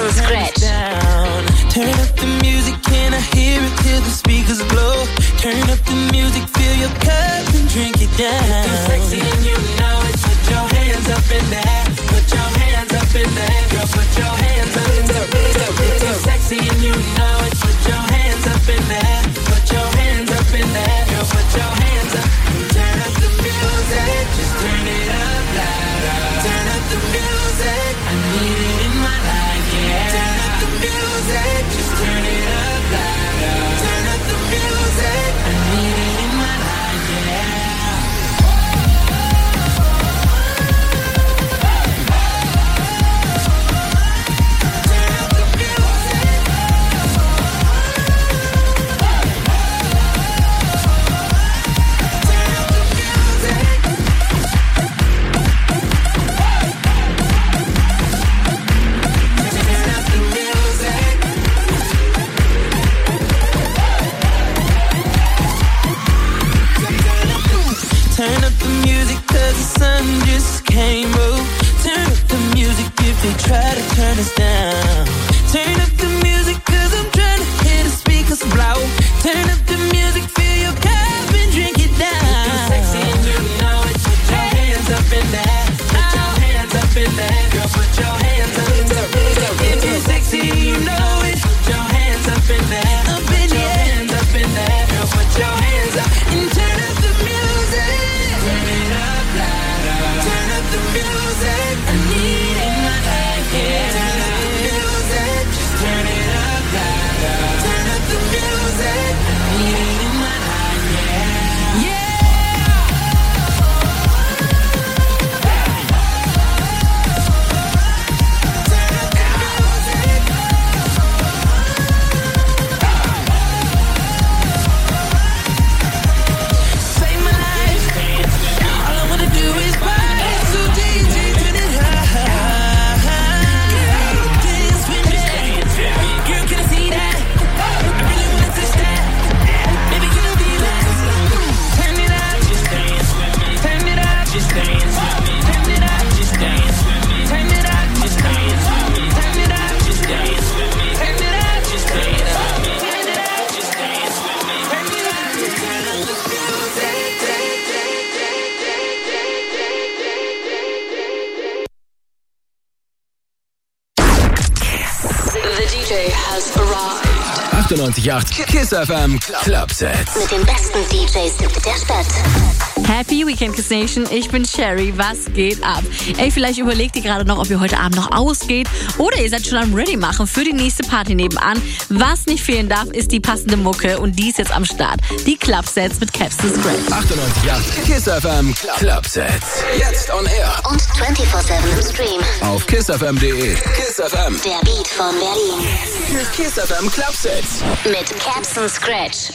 and Scratch. Turn up the music, can I hear it till the speakers blow? Turn up the music, fill your cup and drink it down. If you're sexy and you know it, put your hands up in the air. Put your hands up in the air, girl, put your hands up in the air. If you're sexy and you know it, put your hands up in the air. Put your hands up in the air, girl, put your hands up. Turn up the music, just turn it up louder. Turn up the music, I need it in my life, yeah. Turn up the music, just turn it up louder. Turn up the music, I need it in my life, yeah. Turn up the music cause the sun just came up. Turn up the music if they try to turn us down. Turn up the music cause I'm trying to hear the speakers blow. Turn up the music, fill your cup and drink it down. If you're sexy and you know it, put your hands up in the air. Put your hands up in the air, girl, put your hands up in the air. If you're sexy and you know it, put your hands up in the air. Put your hands up in the air, girl, put your hands up and turn up the music. Turn it up louder. Turn up the music, I need it in my life, yeah. Turn up the music, just turn it up louder. Turn up the music, I need it in my life, yeah. Yeah. Save my life. All I wanna do is fight. So DJ, turn it high. Dance with me. Girl, can I see that? I really wanna touch that. Baby, can you be that? Turn it up. Just dance with me. Turn it up. Just dance with me. Turn it up. Just dance with me. Turn it up. Just dance with me. Turn it up. Just dance with me. Turn it up. Just dance with me. Turn it up. Just dance with me. Turn it up. Turn up the music. The DJ has arrived. 98.8 KISS FM Clubsets. Mit den besten DJs der Stadt. Happy Weekend Kiss Nation, ich bin Sherry, was geht ab? Ey, vielleicht überlegt ihr gerade noch, ob ihr heute Abend noch ausgeht oder ihr seid schon am Ready machen für die nächste Party nebenan. Was nicht fehlen darf, ist die passende Mucke und die ist jetzt am Start. Die Clubsets mit Caps and Scratch. 98.8 KISS FM Clubsets. Jetzt on air. Und 24/7 im Stream. Auf kissfm.de. KISS FM. Der Beat von Berlin. KISS FM Clubsets. Mit Caps and Scratch.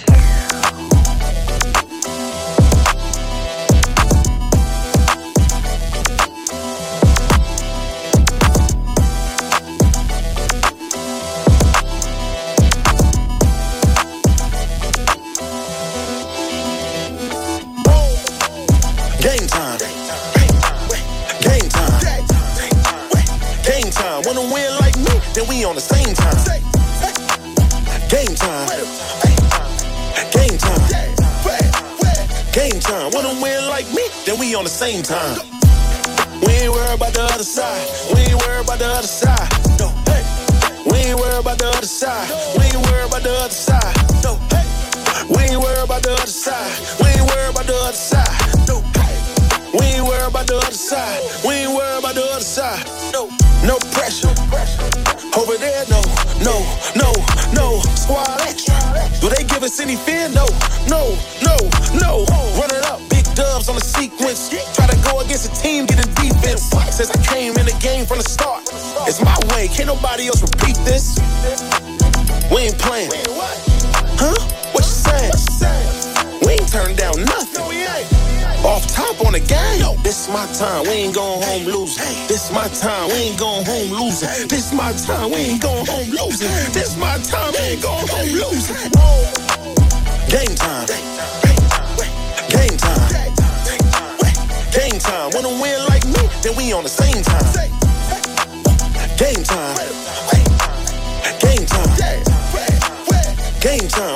Game time. Game time. Game time. Wanna win like me? Then we on the same time. Game time. Game time. Game time. Wanna win like me? Then we on the same time. We ain't worried about the other side. We ain't worried about the other side. No. Hey. We ain't worried about the other side. We ain't worried about the other side. No. Hey. We ain't worried about the other side. We ain't worried about the other side. No. We ain't worried about the other side. We ain't worried about the other side. No. No pressure. Over there, no. No. No. No. Squad extra. Do they give us any fear? No. No. No. No. Run it up. Big dubs on the sequence. Try to go against a team getting defense. Since I came in the game from the start, it's my way. Can't nobody else repeat this. We ain't playing. Huh? What you saying? We ain't turning down nothing. Off top on the game. This my time, we ain't going home losing. This my time, we ain't going home losing. This my time, we ain't going home losing. This my time, we ain't going home losing. Game time. Game time. Game time. Wanna win like me? Then we on the same time. Game time.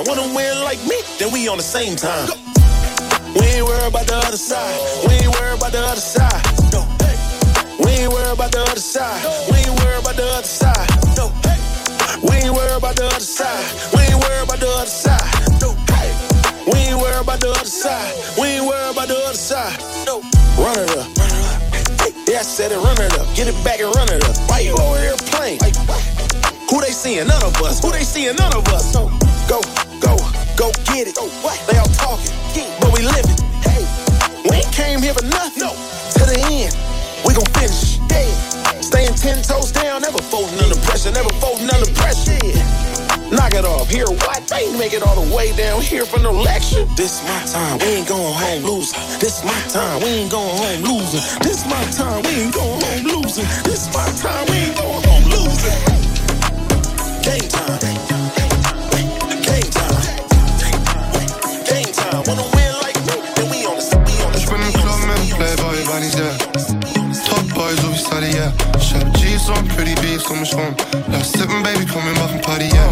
wanna win like me, then we on the same time. We ain't worried about the other side. We ain't worried about the other side. No. We ain't worried about the other side. We ain't worried about the other side. No. We ain't worried about the other side. We ain't worried about the other side. No. We ain't worried about the other side. We ain't worried about the other side. No. Run it up. Yeah, I said it, run it up. Get it back and run it up. Why you over here playing? Who they seeing? None of us. Who they seeing? None of us. So go get it. They all talking, but we living. Hey, we ain't came here for nothing. No. To the end, we gon' finish. Hey, staying 10 toes down, never folding under pressure, never folding under pressure. Knock it off, here what? They ain't make it all the way down here for no lecture. This my time, we ain't going home losing. This my time, we ain't going home losing. This my time, we ain't going home losing. This my time, we ain't going home losing. Game time. Game time. Game time. Wanna win like me, then we on the Ich bin im Club mit Playboy Bunnies, yeah. Top Boy, so wie Study, yeah. Ich hab G's und Pretty Beefs um mich rum. Lass sippen, Baby, komm, wir machen Party, yeah.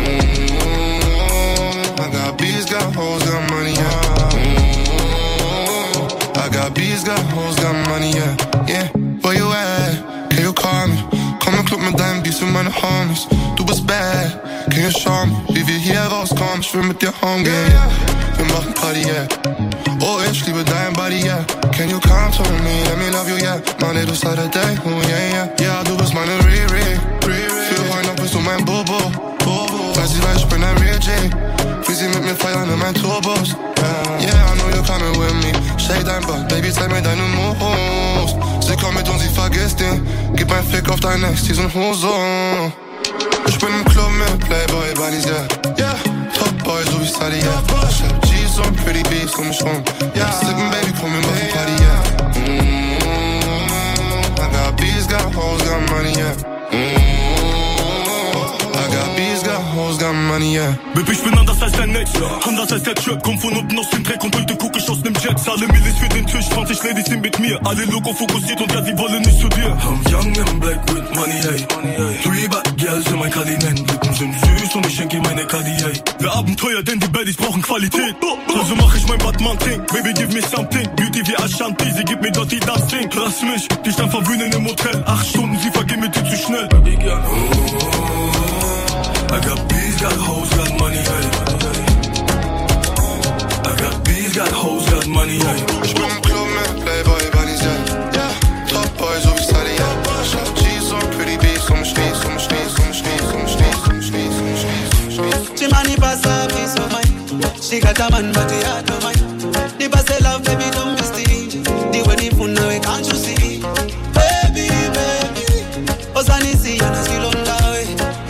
I got B's, got hoes, got money, yeah. I got B's, got hoes, got money, yeah. Yeah, where you at? Can you call me? Komm im Club mit deinen Beefs und meine Homies. Du bist bad, can you show me? Wie wir hier rauskommen, ich will mit dir home gehen, yeah. Wir machen Party, yeah. Oh, ich liebe dein Body, yeah. Can you come to me, let me love you, yeah. Monday to Saturday, oh yeah, yeah. Ja, du bist meine Riri. Für heute noch bist du mein Bobo. Weiß ich bin ein Real G. Wie sie mit mir feiern in mein Turbos. Yeah, I know you're coming with me. Shake dein Butt, Baby, zeig mir deine Moves. Sie kommt mit und sie vergisst den. Gib ein Fick auf dein Ex, diesen Hosen. Ich bin im Club mit Playboy Bunnies, yeah. Yeah, Top Boy, so wie Study, yeah. Ich hab G's und Pretty Beefs um mich rum. Yeah, sippen, Baby, komm, wir machen Party, yeah. I got B's, got hoes, got money, yeah. I got B's, got hoes, got money, yeah. Baby, ich bin anders als dein Netz, anders als der Trap. Komm von unten aus dem Dreck und heute guck ich aus nem Jet. Alle Millis für den Tisch, 20 Ladies sind mit mir. Alle Logo fokussiert und ja, sie wollen nicht zu dir. I'm young and black with money, hey. 3 bad girls in mein Kalinen. Lippen sind süß und ich schenke meine Kadi, hey. Wir Abenteuer, denn die Baddies brauchen Qualität. Also mach ich mein Batman-Ting. Baby, give me something. Beauty wie Ashanti, sie gibt mir dort die Dancing. Lass mich dich dann verwöhnen im Hotel. 8 Stunden, sie vergehen mit dir zu schnell. I got B's, got hoes, got money, hey. I got B's, got hoes, got money, hey. Ich bin im Club mit Playboy Bunnies, yeah. Yeah, Top Boy, so wie Study, yeah. Ich hab G's und Pretty Beefs um mich Spieß, um mich Spieß, um mich Spieß, um mich Spieß, um mich Spieß, um mich Spieß. She money pass a piece of mind. She got a man, but he had no mind. The pass a love, baby, don't be stingy. The way the phone now, can't you see? Baby, baby. Osani see, and I still on the way.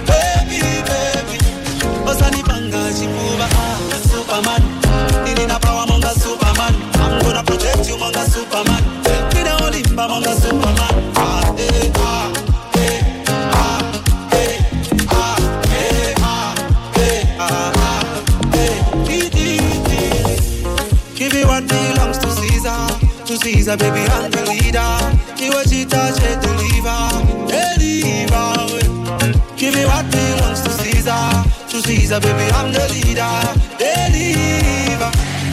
Osani banga, she move Superman. Need a power, monga Superman. I'm gonna protect you, monga Superman. Need a Olimba, monga Superman. Give me what belongs to Caesar. To Caesar, baby, I'm the leader. You a cheetah, she deliver. Give me what belongs to Caesar. To Caesar, baby, I'm the leader. Deliver.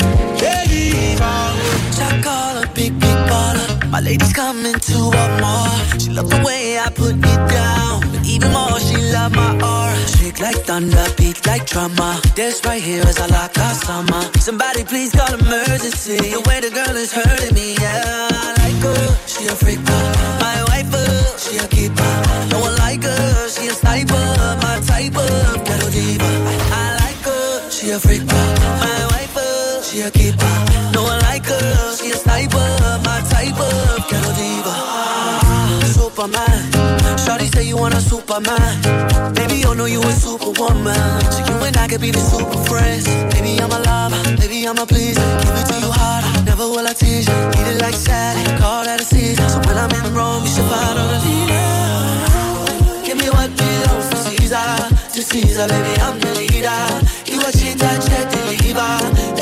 Chocolate, big baller. My lady's coming to want more. She love the way I put it down, but even more, she love my aura. Shake like thunder, beat like drama. This right here is a like our summer. Somebody please call emergency. The way the girl is hurting me, yeah. I like her, she a freak. My wife, she a keeper. No one like her, she a sniper. My type of ghetto diva. I like her, she a freak. My wife, she a keeper. No one like her, she a sniper. My type of ghetto diva. Superman, shawty say you want a Superman. Baby, you know you a superwoman. So you and I could be the super friends. Baby, I'm a lover, baby, I'm a pleaser. Give it to you hard, never will I tease you. Eat it like salad, call that a season. So when I'm in Rome, you should follow the leader. Give me what belongs to Caesar. To Caesar, baby, I'm the leader. You a cheetah, check the lever.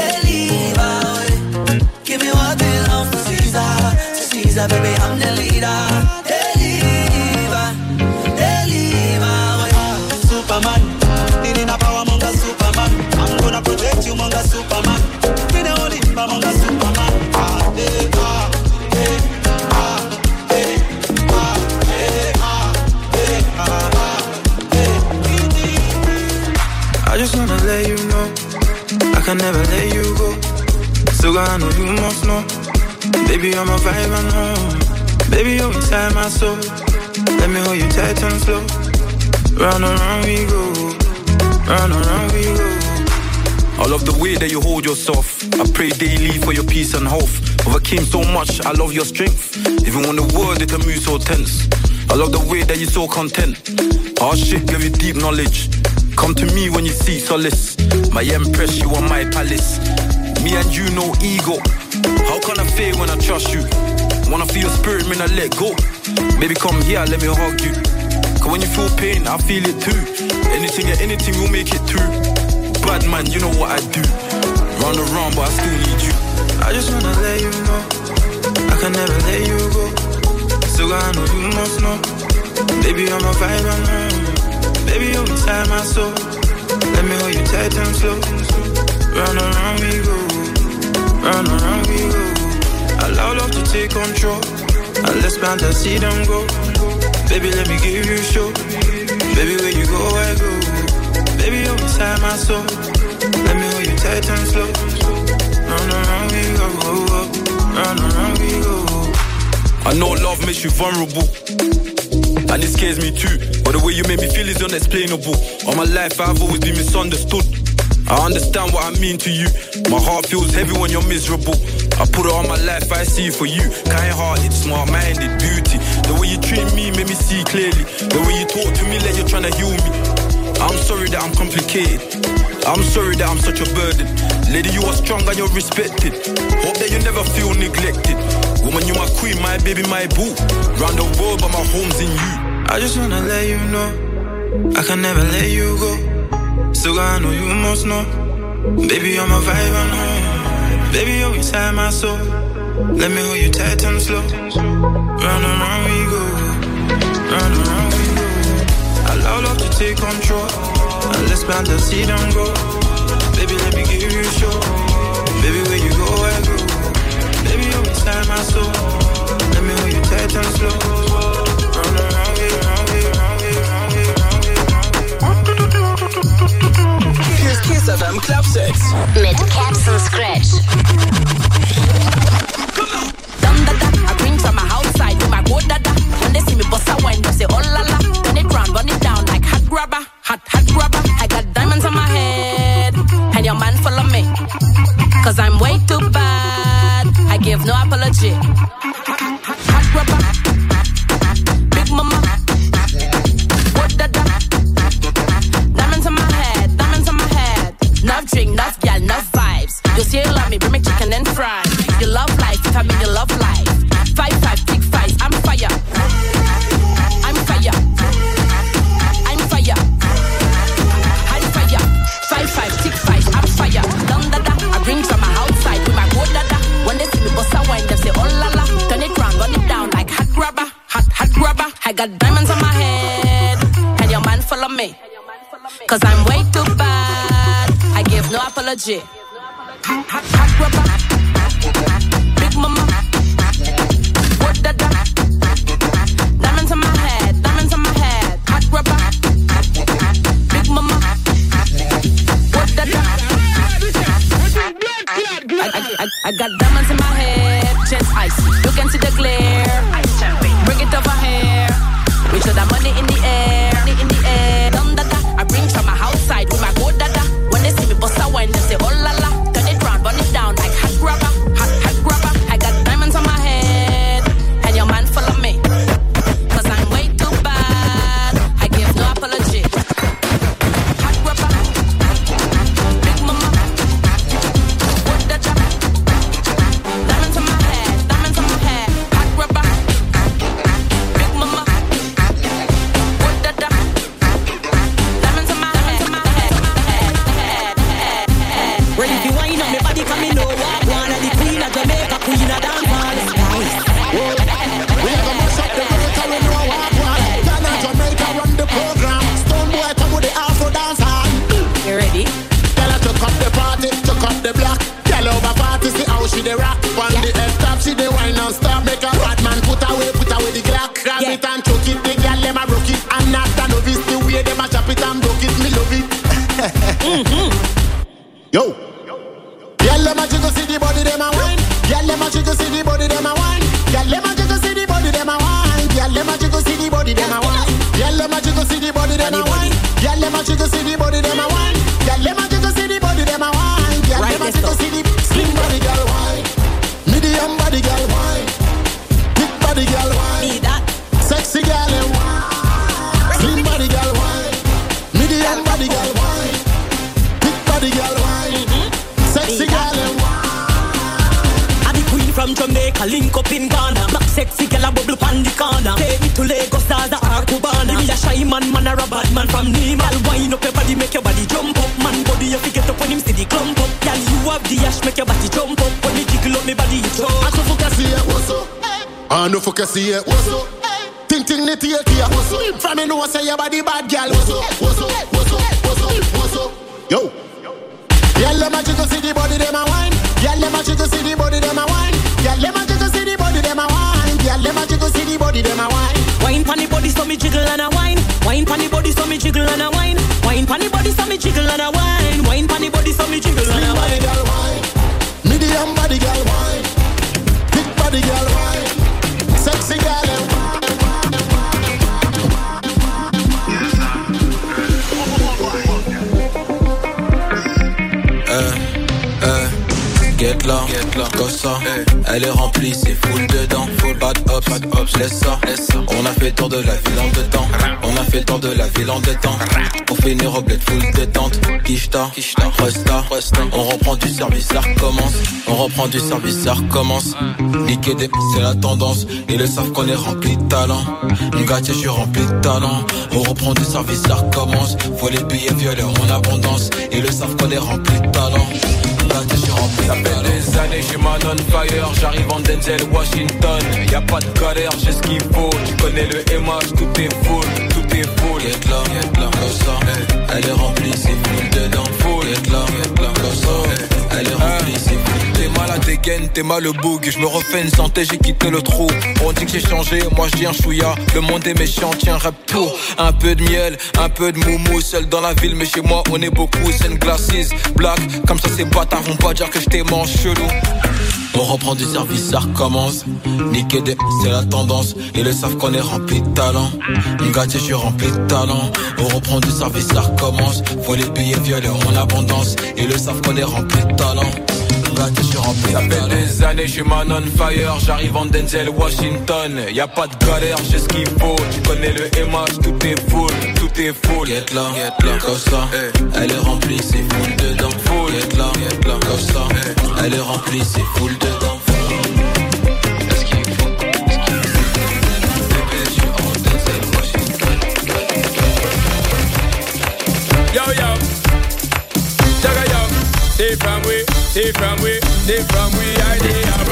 Give me what belongs to Caesar. To Caesar, baby, I'm the leader. Superman, needing a power, monga Superman. I'm just wanna let you know I can never let you go. So I know you must know. Baby, I'm a vibe and home. Baby, you're inside my soul. Let me hold you tight and slow. Round and round we go. Round and round we go. I love the way that you hold yourself. I pray daily for your peace and health. Overcame so much, I love your strength. Even when the world it can move so tense. I love the way that you're so content. Shit give you deep knowledge. Come to me when you seek solace. My empress, you are my palace. Me and you, no ego. How can I fail when I trust you? Wanna feel your spirit, man, I let go. Baby, come here, let me hug you. Cause when you feel pain, I feel it too. Anything will make it through. Bad man, you know what I do. Run around, but I still need you. I just wanna let you know I can never let you go. So I know you must know. Baby, I'm a vibe and home. Baby, you're inside my soul. Let me hold you tight and slow. Round and round we go. Round and round we go. Allow love to take control. And let's plant and see them go. Baby, let me give you a show. Baby, where you go, I go. Baby, you're inside my soul. Let me hold you tight and slow. Round and round we go. Round and round we go. I know love makes you vulnerable, and it scares me too. But the way you make me feel is unexplainable. All my life I've always been misunderstood. I understand what I mean to you. My heart feels heavy when you're miserable. I put it on my life, I see it for you. Kind-hearted, smart-minded, beauty. The way you treat me make me see clearly. The way you talk to me like you're trying to heal me. I'm sorry that I'm complicated. I'm sorry that I'm such a burden. Lady, you are strong and you're respected. Hope that you never feel neglected. Woman, you my queen, my baby, my boo. Round the world, but my home's in you. I just wanna let you know I can never let you go. So I know you must know. Baby, I'm a vibe and home. Baby, you're inside my soul. Let me hold you tight and slow. Round and round we go. Round and round we go. Allow love to take control. And let's plant and see them go. Baby, let me give you a show. Baby, where you go, I go. Baby, you're inside my soul. Let me hold you tight and slow. Round and round we, round we, round we, round we, round we. Here's Kiss FM Club Sets. Mit Caps and Scratch. I bring from my house side with my go dada. When they see me bust a wine, they say oh la la. Turn it round, run it down like hot grabber, hot grabber. I got diamonds on my head, and your man follow me. Cause I'm way too bad, I give no apology. Hot grabber, big mama, go dada. Diamonds on my head, diamonds on my head. Enough drink, enough gal, enough vibes. You say you love me, bring me chicken and fries. You love life, if I mean you love life. 5-5, tick 5, I'm fire. I'm fire. I'm fire. I'm fire. 5-5, tick 5, I'm fire. Down dada, I bring from my outside with my go dada. When they see me bust a wine, they say oh la la. Turn it round, run it down like hot grabber, hot grabber. I got diamonds on my head, and your man follow me. Cause I'm way too bad, I give no apology. Hot grabber, big mama, what dada. Diamonds on my head, diamonds on my head. Hot grabber, big mama, what dada. I got diamonds in my head, chest icy. You can see the glare. Bring it over here. We show that money in the air, in the air. Dum dada, I bring from my house side with my go dada. When they see me bust a wine, they say oh la la. Turn it round, run it down like hot grabber, hot grabber. I got diamonds on my head, and your man follow me. Cause I'm way too bad, I give no apology. Hot grabber, big mama, what dada. Diamonds on my head, diamonds on my head. Hot grabber, big mama, what dada. Diamonds on my head, Ready to wind up, my body coming over. One of the queen of Jamaica, queen of dancehall. We have a mash up the territory, no walk one. Ghana, Jamaica run the program. Stone boy come with the Afro dance hall. You ready? Tell her to cut the party, to cut the block. Tell over party, see how she the rock. On the head top, she the wine non-stop. Make a bad man put away the Glock. Grab it and choke it, the girl them a broke it. I'm not a novice, the way them a chop it and broke it, me love it. Yo. Girl, let me jiggle, see the body, them a wine. Girl, let me jiggle, see the body, them a wine. Girl, let me jiggle, see the body, them a wine. Girl, let me jiggle, see the body, them a wine. Girl, let me jiggle, see the body, them a wine. Girl, let me jiggle, see the body, them a wine. Girl, let me jiggle, see the body, them a wine. Girl, let me jiggle, see the slim body, girl wine. Medium body, girl wine. Big body, girl wine. Need that. Sexy girl and wine. Slim body, girl wine. Medium body, girl wine. Big body, girl wine. Sexy girl and wine. I'm the queen from Jamaica, link up in Ghana. Black sexy girl a bubble pan the corner. Take me to Lagos, Zaza or Cubana. Give me a shy man, man or a bad man from Nima. I'll wind up your body, make your body jump up. Man body you fi get up when him see the clump up. Girl you have the ash, make your body jump up. When me jiggle up me body it jump. I no fuck see it, what's up? I no fuck see it, what's up? Ting ting ni take care, what's up? From me know say your body bad, girl. What's up? What's up? What's up? What's up? What's up? Yo. Girl, let me jiggle see the body them a wine. Girl, let me jiggle see the body them a wine. Girl, let me jiggle see the body them a wine. Girl, let me jiggle see the body them a wine. Wine pon the body so me jiggle and a wine. Wine pon the body so me jiggle and a wine. Wine pon the body so me jiggle and a wine. Wine pon the body so me jiggle and a wine. Girl wine. Medium body girl wine. Big body girl wine. Sexy girl and wine. Get là, comme ça, elle est remplie, c'est full dedans. Full bad ups, laisse ça. On a fait le tour de la ville en dedans. On a fait le tour de la ville en dedans. Pour finir au bled full détente. Kishta, Resta. On reprend du service, ça recommence. On reprend du service, ça recommence. Niquer des c'est la tendance. Ils le savent qu'on est rempli de talent. Gâtier, je suis rempli de talent. On reprend du service, ça recommence. Faut les billets violets en abondance. Ils le savent qu'on est rempli de talent. Gâtier, je suis rempli de talent. Ça fait des années, je suis man on fire. J'arrive en Denzel, Washington. Y'a pas de galère, j'ai ce qu'il faut. Tu connais le MH, tout est full. Get là, comme ça. Elle est remplie, c'est full dedans. Get là, comme ça. Elle est remplie, c'est full. T'es mal à dégaine, t'es mal le boug. Je me refais une santé, j'ai quitté le trou. On dit que j'ai changé, moi je dis un chouïa. Le monde est méchant, tiens, rap tout. Un peu de miel, un peu de moumou. Seul dans la ville, mais chez moi on est beaucoup. Scène glasses, black, comme ça ces bâtards vont pas dire que je t'ai mangé chelou. On reprend du service, ça recommence. Niquer des c'est la tendance. Ils le savent qu'on est rempli de talent. Gâtier, je suis rempli de talent. On reprend du service, ça recommence. Faut les billets violets en abondance. Ils le savent qu'on est rempli de talent. Gâtier, je suis rempli de talent. Ça fait des années, je suis man on fire. J'arrive en Denzel, Washington. Y'a pas de galère, j'ai ce qu'il faut. Tu connais le MH, tout est full. Get là, comme ça. Elle est remplie, c'est full dedans. Get là, comme ça. Elle est remplie, c'est full dedans. Est-ce qu'il faut? Bébé, je suis en Denzel, Washington. Yo, Jaga yo. Stay from we, I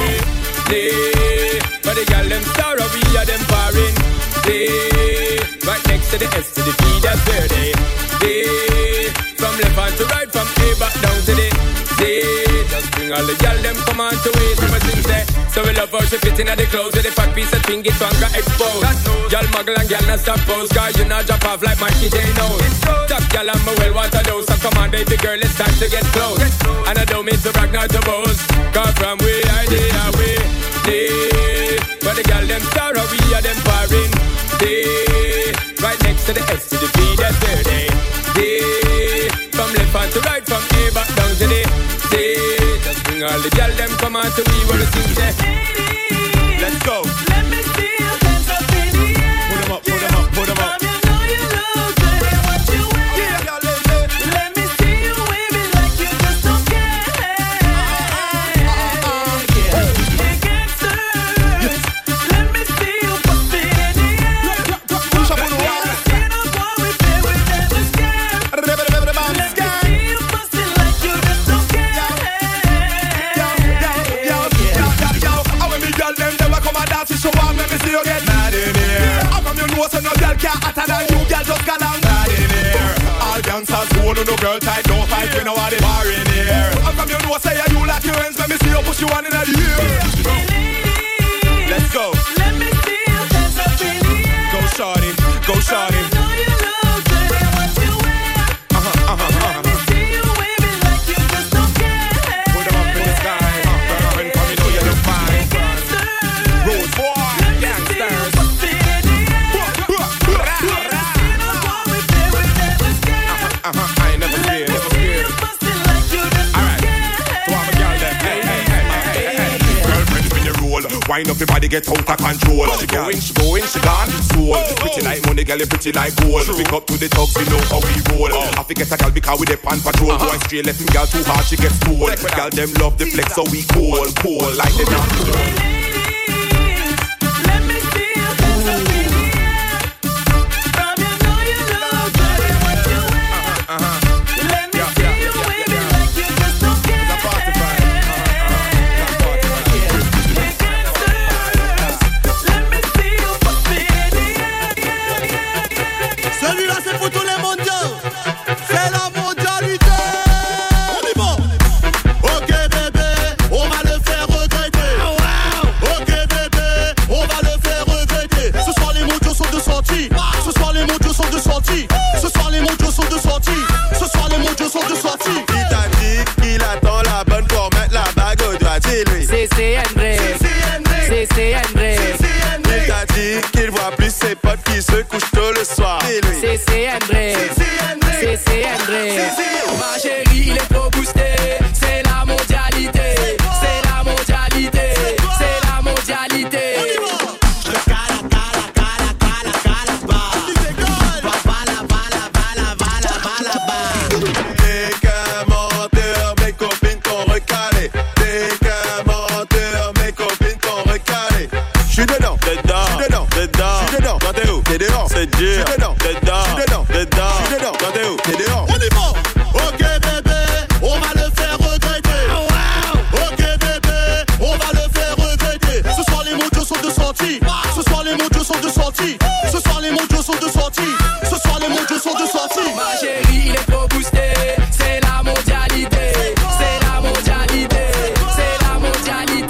day. But the girl them sorrow, we are them foreign. Right next to the S to the T, that's where they. From left hand to right, from A back down to the Z. Just bring all the girl them come on to waste. So sing say, so we love how she fit in at the clothes. With the fat piece of thing, it's got exposed. Y'all muggle and y'all not stop pose. Cause you not drop off like my shit ain't nose. Top y'all and my well water dose. So come on baby girl, it's time to get close. And I don't mean to brag, not to boast. Cause from we I did away. But the girl them sorrow, we are them foreign. Right next to the S to the P, that's where they. From left hand to right, from A back down to the Z. Just bring all the girl them come on to me when the sing say. Let's go. Let me see your hands up in the air. Put them up, put them up, put them up. You know you look good in what you wear. Let me see you wave it like you just don't care. It gets serious. Let me see you bust it in the air. Push up on the wall. Let me see what we feel, we never scared. Let me see you bust it like you just don't care. How many girl them never come and dance? So warm, let me see you get mad in here. How come you know so no girl can't hotter than you? Girl just got on mad in here. All gangsters who no girl tight, don't fight, we know what they bar in here. How come you know say you like your hands? Let me see you push you on in the ear. Let's go. Let me see your hands up in the air. Go shorty, go shorty. You know you look good in what you wear. Let me see you wave it like you just wind up your body, get out of control. She going, she gone, soul. Pretty like money, girl, you pretty like gold. Pick up to the thugs, we know how we roll. I forget a girl because we dey on patrol. Boy straight, let him girl too hard, she gets cool. Girl, them love the flex, so we cool like the dance. Ma chérie, il est trop boosté. C'est la mondialité. C'est la mondialité. C'est la mondialité. Dès qu'un menteur, mes copines t'ont recalé. Dès qu'un menteur, mes copines t'ont recalé. J'suis dedans, quand t'es où? T'es dehors, c'est dur. J'suis dedans, quand t'es où? T'es dehors. On y va. Ok bébé, on va le faire regretter. Ok bébé, on va le faire regretter. Ce soir les motos sont de sortie. Ce soir les motos sont de sortie. Ce soir les motos sont de sortie. Ce soir les motos sont de sortie. Ma chérie, il est trop boosté. C'est la mondialité. C'est la mondialité. C'est la mondialité.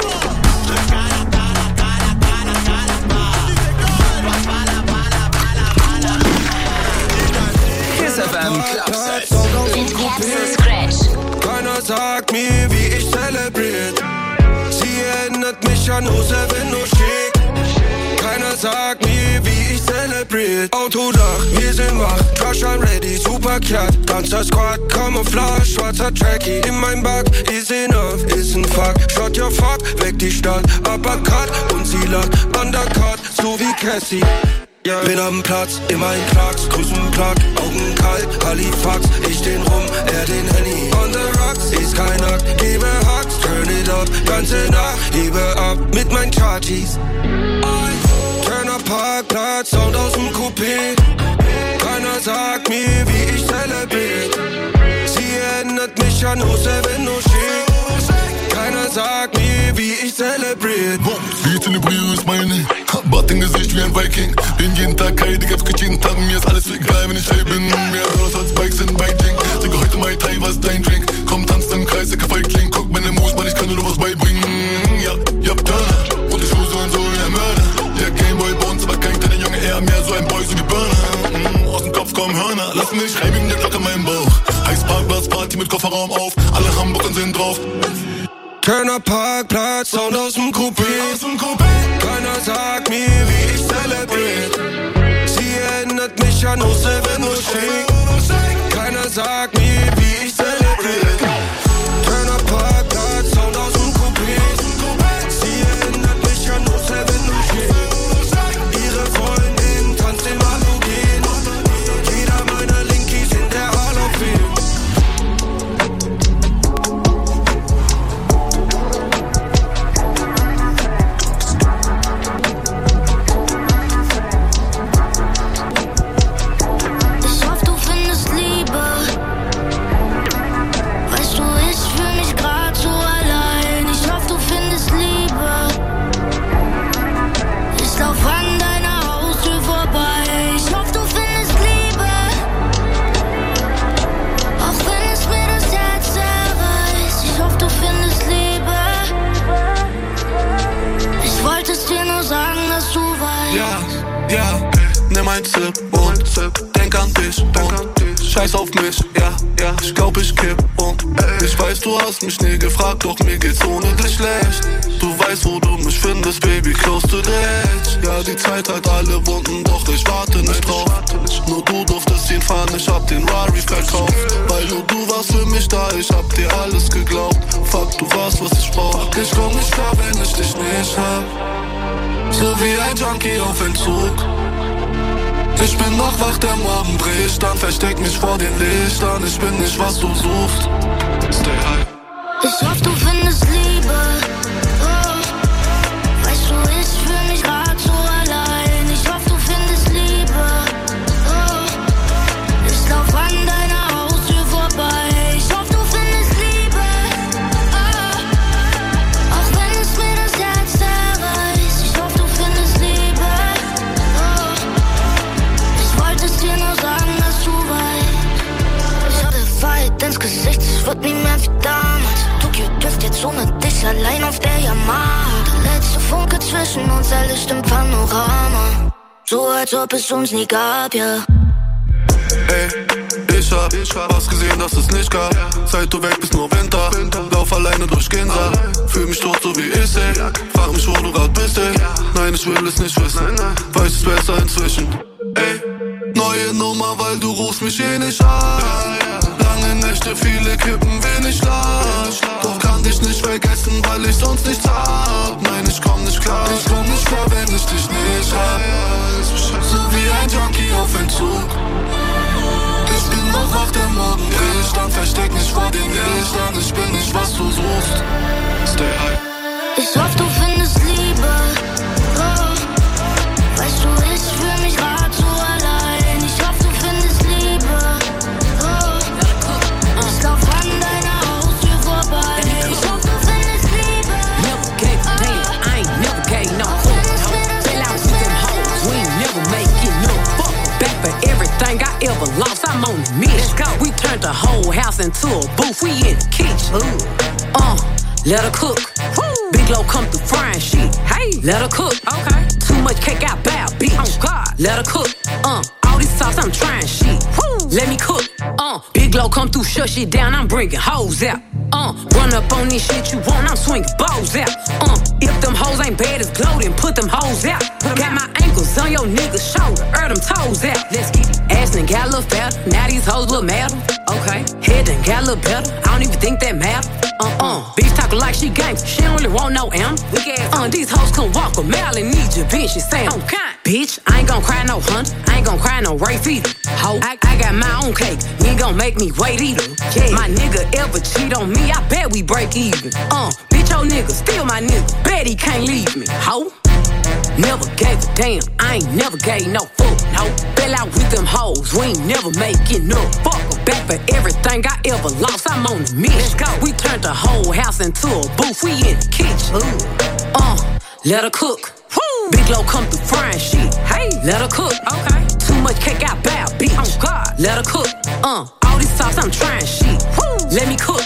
Keiner sagt mir, wie ich celebrate. Sie erinnert mich an 07 nur schick. Keiner sagt mir, wie ich celebrate. Autodach, wir sind wach, Trash and ready, super cat. Ganzer Squad, Camouflage, schwarzer Trackie. In meinem Bug, ist enough, ist ein Fuck. Shot your fuck, weg die Stadt, Uppercut. Und sie lacht, Undercut, so wie Cassie. Ja. Bin am Platz, immer ein Klacks, Grüßenplug, Augen kalt, Halifax, ich den Rum, er den Henny. On the rocks, ist kein Akt, gebe Hacks, turn it up, ganze Nacht, hebe ab mit meinen Chargies. Turner Parkplatz, Sound aus dem Coupé. Keiner sagt mir, wie ich celebrate. Sie erinnert mich an 07 no shit. Keiner sagt mir, wie ich celebrate. Beat in the Brio ist meine Bart im Gesicht wie ein Viking. Bin jeden Tag high, die gab's jeden Tag. Mir ist alles egal, wenn ich high bin. Mehr raus als Bikes in Beijing. Trinke heute Mai Tai, was ist dein Drink? Komm, tanzt im Kreis, der Feigling. Guck meine Moves, Mann, ich kann nur was beibringen. Ja, Turner. Und die Schuhe so und so wie ein Mörder. Der Gameboy bei uns, aber kein kleiner Junge, eher mehr so ein Boy, so wie Burner. Aus dem Kopf kommen Hörner. Lass mich rein wegen der Glocke in meinem Bauch. Heiß Parkplatz, Party mit Kofferraum auf. Alle Hamburger sind drauf. Turner Parkplatz, Sound aus dem Coupé. Keiner sagt mir, wie ich celebrate. Sie erinnert mich an 07 no shit. Keiner sagt mir, wie ich celebrate. Turner Parkplatz, Sound aus dem Coupé. Sie erinnert mich an 07 no shit. Ihre Freundin tanzt im Halogen. Jeder meiner Linkies in der Hall of Fame. Nimm ein Zip und denk an dich und scheiß auf mich, ja, ich glaub ich kipp und ich weiß, du hast mich nie gefragt, doch mir geht's ohne dich schlecht. Du weißt, weiß, wo du mich findest, Baby, close to the edge. Ja, die Zeit hat alle Wunden, doch ich warte nicht drauf. Nur du durftest ihn fahren, ich hab den Rari verkauft. Weil nur du warst für mich da, ich hab dir alles geglaubt. Fuck, du warst, was ich brauch. Ich komm nicht klar, wenn ich dich nicht hab. So wie ein Junkie auf Entzug. Ich bin noch wach, der Morgen bricht, dann versteck mich vor den Lichtern. Ich bin nicht, was du suchst. Stay high. Ich hoffe, du findest Liebe. Oh. Weißt du, ich fühl mich grad so allein. Ich hoffe, du findest Liebe. Oh. Ich lauf an deiner Haustür vorbei. Ich hoffe, du findest Liebe. Oh. Auch wenn es mir das Herz zerreißt. Ich hoffe, du findest Liebe. Oh. Ich wollte es dir nur sagen, dass du weißt. Ich hatte Weit ins Gesicht, es wird nie mehr wie damals. Tokio dürft jetzt ohne dich allein auf der Yamaha. Der letzte Funke zwischen uns erlischt im Panorama. So als ob es uns nie gab, ja. Ey, ich hab was gesehen, das es nicht gab. Seit du weg bist, nur Winter. Lauf alleine durch Ginza. Fühl mich tot, so wie ich, ey. Frag mich, wo du grad bist, ey. Nein, ich will es nicht wissen. Weiß es besser inzwischen. Ey, neue Nummer, weil du rufst mich eh nicht an. Lange Nächte, viele Kippen, wenig Schlaf. Doch kann dich nicht vergessen, weil ich sonst nichts hab. Nein, ich komm nicht klar. Ich komm nicht klar, wenn ich dich nicht hab. So wie ein Junkie auf Entzug. Ich bin noch wach, der Morgen bricht, dann versteck mich vor den Lichtern. Ich bin nicht, was du suchst. Stay high. Ich hoffe, du findest Liebe. Oh. Weißt du, ich fühl mich grad so allein. Ich hoffe, du findest Liebe. Oh. Ich lauf an deiner Haustür vorbei. Ich hoffe, du findest Liebe. Never gave a damn, I ain't never gave no fuck. Fell out with them hoes, we ain't never make it no fuck. Back for everything I ever lost, I'm on the mission. We turned the whole house into a booth, we in the kitchen. Let her cook. Big Low come through frying shit. Hey, let her cook. Okay. Too much cake, I bow, bitch. Oh God, let her cook. All this sauce, I'm trying shit. Let me cook. Big Low come through, shut shit down, I'm bringing hoes out. Run up on this shit you want, I'm swinging balls out. If them hoes ain't bad as glow, then put them hoes out. Got my ankles on your nigga's shoulder, them toes out. Let's get it. Ass done got a little fatter, now these hoes look madder. Okay. Head done got a little better, I don't even think that matter. Bitch talking like she gangsta, she don't really want no M. These hoes come walk a mile and need your bitch, she saying, bitch, I ain't gon' cry no hunt, I ain't gon' cry no rape either. Ho, I got my own cake, you ain't gon' make me wait either. Yeah. My nigga ever cheat on me, I bet we break even. Bitch, your nigga, still my nigga, bet he can't leave me. Ho, never gave a damn, I ain't never gave no fuck, no. Fell out with them hoes, we ain't never making no fuck. Back for everything I ever lost, I'm on the mission. Let's go. We turned the whole house into a booth, we in the kitchen. Let her cook. Big Low come through frying shit. Hey, let her cook. Okay. Too much cake, I bow, bitch. Oh God, let her cook. All this sauce, I'm trying shit. Let me cook.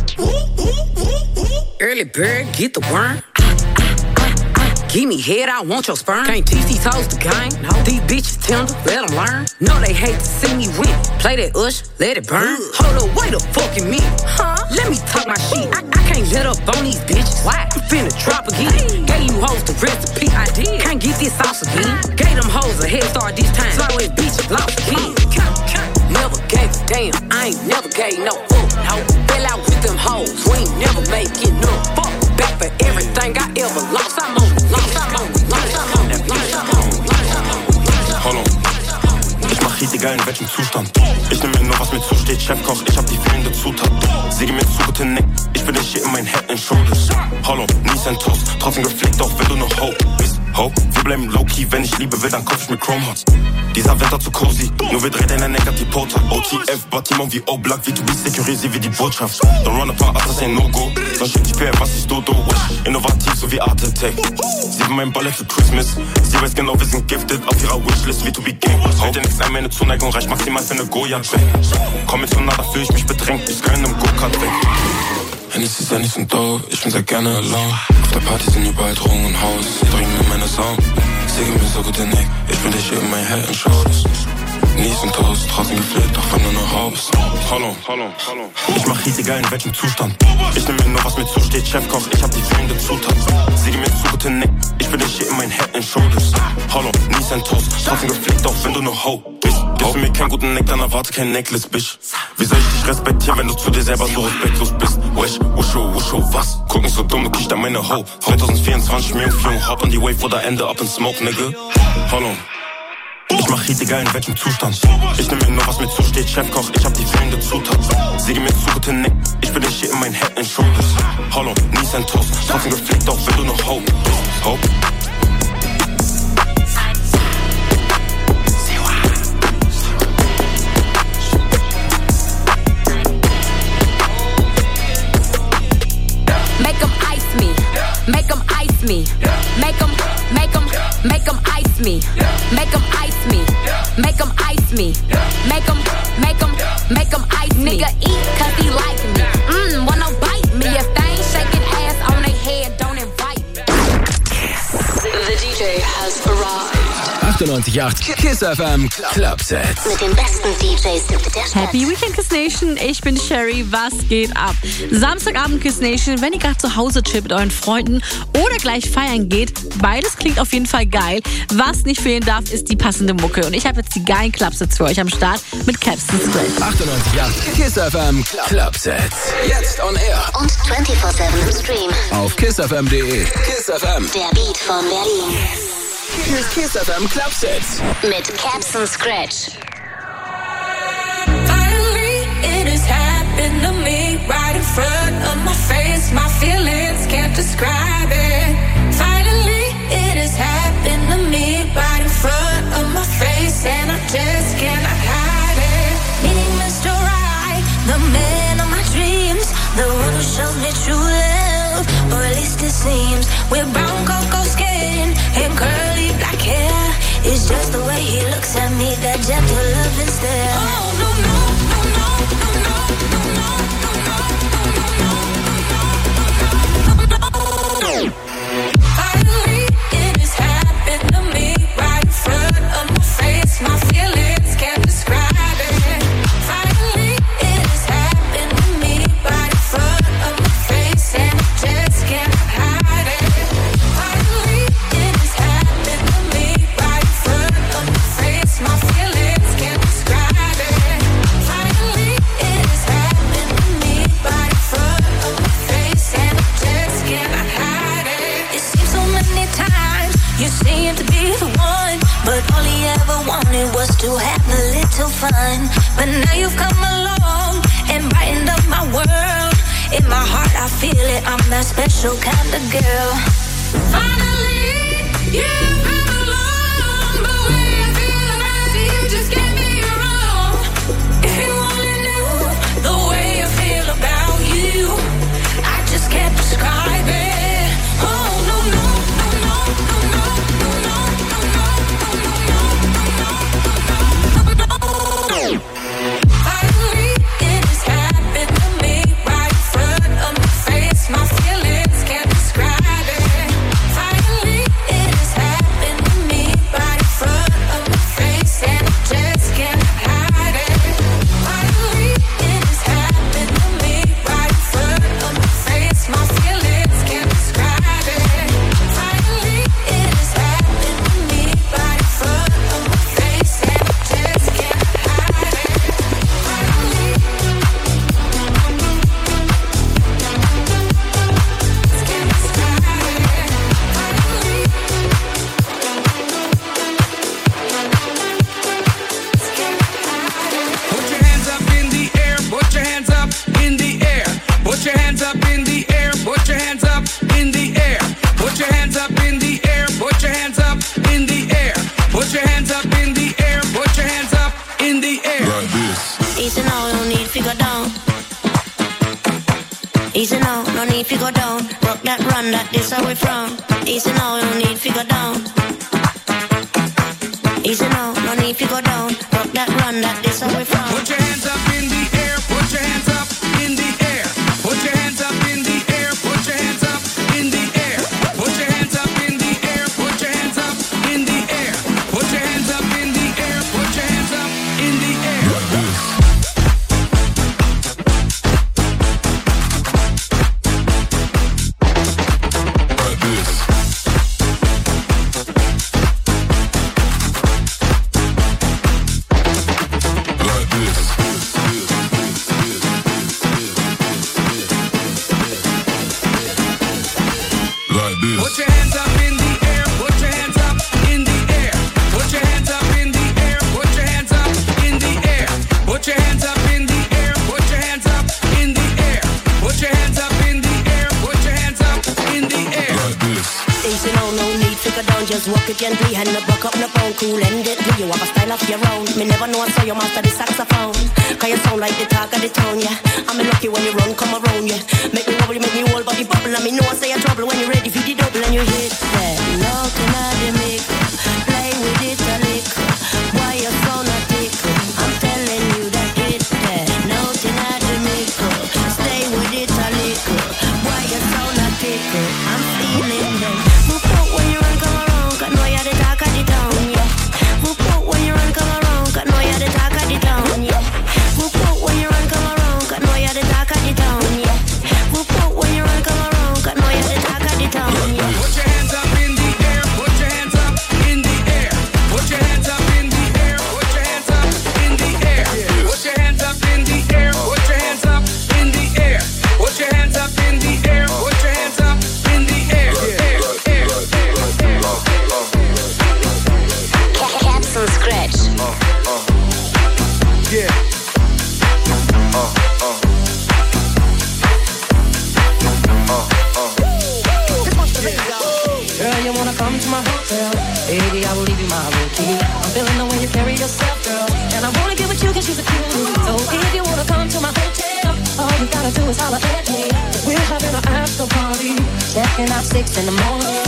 Early bird, get the worm. Give me head, I want your sperm. Can't teach these hoes the game. No. These bitches tender, let them learn. No, they hate to see me win. Play that ush, let it burn. Hold up, wait a fucking minute. Let me talk my shit. I can't let up on these bitches. Why? I'm finna drop again. Hey. Gave you hoes the recipe. I did. Can't get this sauce again. Gave them hoes a head start this time. So I went bitch lost again. Never gave a damn. I ain't never gave no fuck. No. Fell out with them hoes. We ain't never making no fuck. Back for everything I ever lost. I'm on. Hold on. Ich mach hier, Digga, in welchem Zustand? Ich nehm mir nur, was mir zusteht, Chefkoch, ich hab die fehlende Zutat. Säge mir zu, gute Nick, ich bin nicht hier in mein Head and Shoulders. Hold on, nie ist ein Toast, trotzdem gepflegt, auch wenn du noch Hope bist. Hope, wir bleiben low-key, wenn ich Liebe will, dann kauf ich mir Chrome Hearts. Dieser Winter zu cozy, nur wir drehen in der Negativ-Portal. OTF, Batimon wie O-Black, wie du bist, securisier wie die Botschaft. Don't run apart, das ist ein No-Go, sonst schickt die PR, was ist Dodo. Innovativ, so wie Art Attack. Sie will mein Ballett für Christmas, sie weiß genau, wir sind gifted, auf ihrer Wishlist wie to be gang. Hält dir nix ein, meine Zuneigung reicht maximal für eine Gojat-Weg. Komm mir zu nah, da fühl ich mich bedrängt, ich kann in einem Go-Kart weg. Hennessy, Sunnies und Dough, ich bin sehr gerne alone. Auf der Party sind überall Drogen und Haus, sie bringen mir meine Sound. Säge mir so gut den Neck, ich bin dich hier in mein Head and Shoulders. Nie sind Toast, draußen gepflegt, auch wenn du nur Haus. Hallo. Ich mach Riese geil, in welchem Zustand? Ich nehm mir nur, was mir zusteht, Chefkoch, ich hab die fehlende Zutat. Sie gib mir zu gute Neck, ich bin der Shit in mein Head and Shoulders. Hallo, nie sein Toast, draußen gepflegt, auch wenn du nur Ho bist. Gibst du mir keinen guten Neck, dann erwarte kein Necklace, Bitch. Wie soll ich dich respektieren, wenn du zu dir selber so respektlos bist? Wusho, was? Guck nicht so dumm, du kriegst an meine Ho. 2024, mir und hop on die Wave oder Ende up in Smoke, nigga. Hallo. Ich mach Riese geil, in welchem Zustand? Ich nehm mir nur, was mir zusteht, Chefkoch, ich hab die fehlende Zutat. Sie gib mir zu gute Neck, ich bin der Shit in mein Head and Shoulders. Hallo, nie sein Toast, trotzdem gepflegt, auch wenn du noch Ho bist. Ho. Make 'em ice me. Make 'em ice me. Make 'em ice me. Make 'em ice me. Make 'em ice me. Make 'em ice me. Nigga eat 'cause he like me. Wanna bite me. If they ain't shaking ass on their head, don't invite me. The DJ has arrived. 98.8 Kiss FM Clubsets. Mit den besten DJs der Stadt. Happy Weekend Kiss Nation, ich bin Sherry, was geht ab? Samstagabend Kiss Nation, wenn ihr gerade zu Hause chillt mit euren Freunden oder gleich feiern geht, beides klingt auf jeden Fall geil. Was nicht fehlen darf, ist die passende Mucke. Und ich habe jetzt die geilen Clubsets für euch am Start mit Capstan Scratch. 98.8 Kiss FM Clubsets. Jetzt on air. Und 24/7 im Stream. Auf kissfm.de. Kiss FM. Der Beat von Berlin. Kiss FM Clubsets. Mit Capstan Scratch. Finally, it has happened to me right in front of my face. My feelings can't describe it. Finally, it has happened to me right in front of my face, and I just cannot hide it. Meeting Mr. Right, the man of my dreams, the one who showed me true love, or at least it seems. With brown cocoa skin and curly black hair, it's just the way he looks at me, that gentle love and stare. Oh no. Finally, it has happened to me right in front of my face. My feelings can't describe it. Finally, it has happened to me right in front of my face, and I just can't hide it. Finally, it has happened to me right in front of my face. My feelings can't describe it. Finally, it has happened to me right in front of my face, and I just can't hide it. It seems so many times you seem to be the one, but all he ever wanted was to have a little fun. But now you've come along and brightened up my world. In my heart I feel it, I'm that special kind of girl. Finally, you come along, but when I feel about you, just get me wrong. If you only knew the way I feel about you, I just can't describe it. Oh no. Finally, it has happened to me right in front of my face. My feelings can't describe it. Finally, it has happened to me right in front of my face, and I just can't hide it. Finally, it has happened to me right in front of my face. My feelings can't describe it. Finally, it has happened to me right in front of my face, and I just can't hide it. Put your hands up in the air, put your hands up in the air. Put your hands up in the air, put your hands up in the air. Put your hands up in the air, put your hands up in the air. Put your hands up in the air, put your hands up in the air. Like this. Easy now, no need to go down. Easy now, no need to go down. Rock that run, that this how we from. Easy now, no need to go down. Easy now, no need to go down. Rock that run, that this how we from. Put your hands up in the air, put your hands up in the air. Put your hands up in the air, put your hands up in the air. Put your hands up in the air, put your hands up in the air. Put your hands up in the air, put your hands up just walk it gently and no buck up no bone. Cool and deadly, you have a style of your own. Me never know I saw you master the saxophone. Cause you sound like the talk of the town, yeah. I'm lucky when you run, come around, yeah. Make me wobble, make me whole body bubble. And me know I say you're trouble when you're ready for the double and you hit that. Looking at the make, play with it a lick. Why you so not tick? I'm telling you that hit that. Nothing at the make, stay with it a lick. Why you so not tick? I'm feeling that. Move out when you run, come around. Cause know you're the talk of the town, yeah. Move out when you run, come around. Cause know you're the talk of the town, yeah. Move out when you run, come around. Cause know you're the talk of the town, yeah. Move out when you run, come around. Cause know you're the talk of the town, yeah. Put your hands up in the air. Put your hands up in the air. Put your hands up in the air. Put your hands up in the air. Put your hands up in the air. Put your hands up in the air. Put your hands up in the air. Put your hands up in the air. Caps and Scratch. Yeah. Girl, you wanna come to my hotel? Baby, I will leave you my room key. I'm feeling the way you carry yourself, girl, and I wanna get with you 'cause you're a cutie. So if you wanna come to my hotel, all you gotta do is holler at me. We're having an after party, checking out 6 in the morning.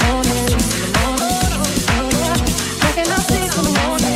Checking out 6 in the morning.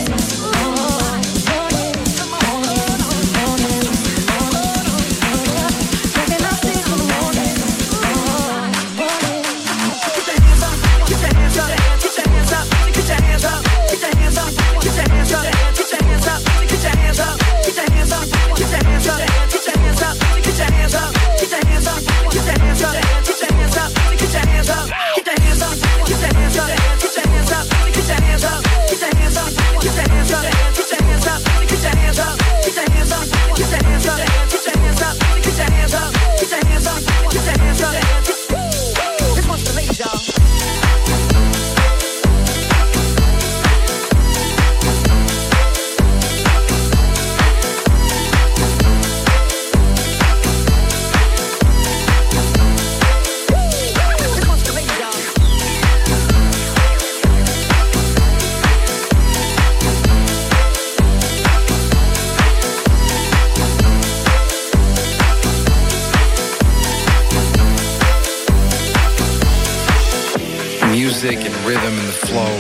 Music and rhythm and the flow.